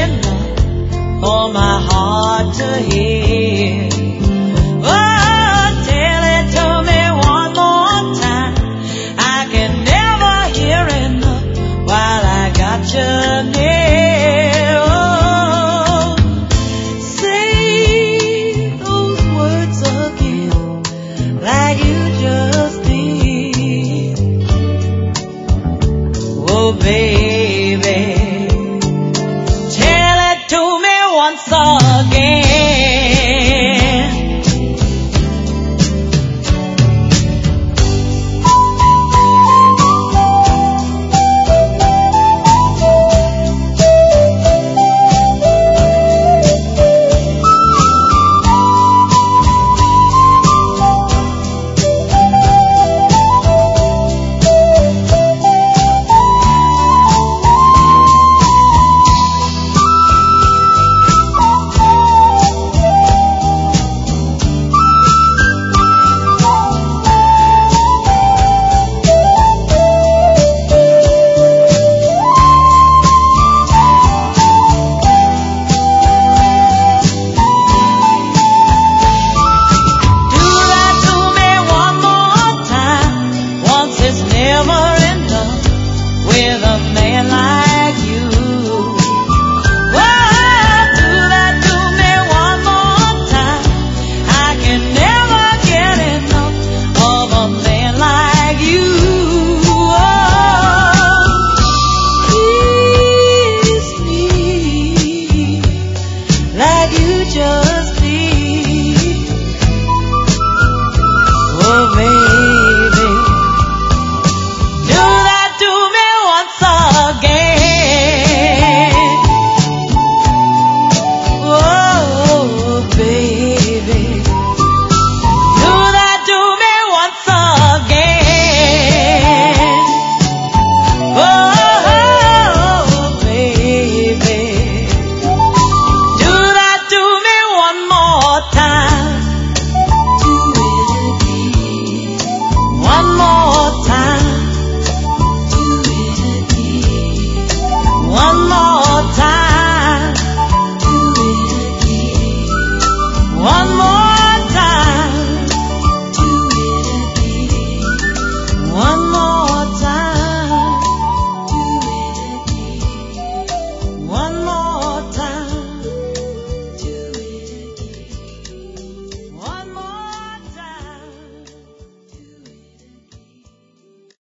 enough for my heart to hear. Oh, tell it to me one more time. I can never hear enough while I got you near. Oh, say those words again like you just did. Oh, baby, tell it to me once again. With a man like you. Oh, do that to me one more time. I can never get enough of a man like you. Oh, kiss me like you just